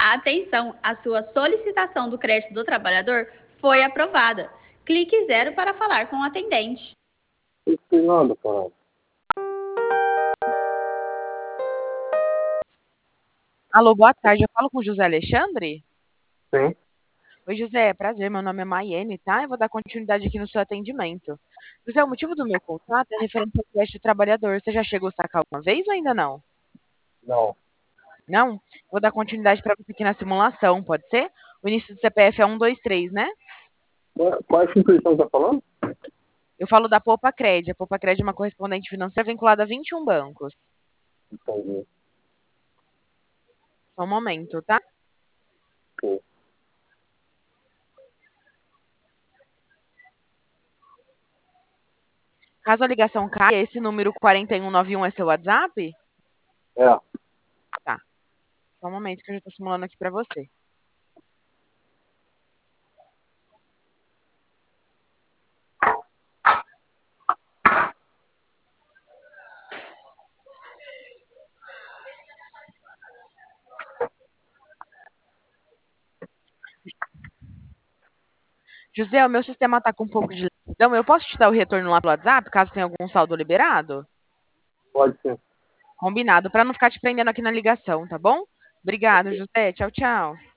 Atenção, a sua solicitação do crédito do trabalhador foi aprovada. Clique 0 para falar com o atendente. Não sei nada, cara. Alô, boa tarde. Eu falo com o José Alexandre? Sim. Oi, José. Prazer. Meu nome é Maiene, tá? Eu vou dar continuidade aqui no seu atendimento. José, o motivo do meu contato é referente ao crédito do trabalhador. Você já chegou a sacar alguma vez ou ainda não? Não. Não? Vou dar continuidade para você aqui na simulação, pode ser? O início do CPF é 123, né? Qual instituição você tá falando? Eu falo da Poupa Cred. A Poupa Cred é uma correspondente financeira vinculada a 21 bancos. Entendi. Só um momento, tá? Sim. Caso a ligação caia, esse número 4191 é seu WhatsApp? É. Tá. Só um momento que eu já estou simulando aqui para você. José, o meu sistema está com um pouco de lentidão. Eu posso te dar o retorno lá pelo WhatsApp, caso tenha algum saldo liberado? Pode ser. Combinado, para não ficar te prendendo aqui na ligação, tá bom? Obrigado, José. Tchau, tchau.